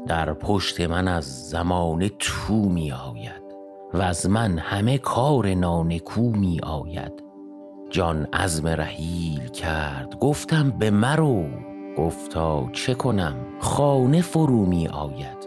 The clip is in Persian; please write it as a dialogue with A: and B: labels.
A: در پشت من از زمانه تو می آید و از من همه کار نانکو می آید. جان عزم رحیل کرد گفتم به مرو، گفتا چه کنم خانه فرو می آید.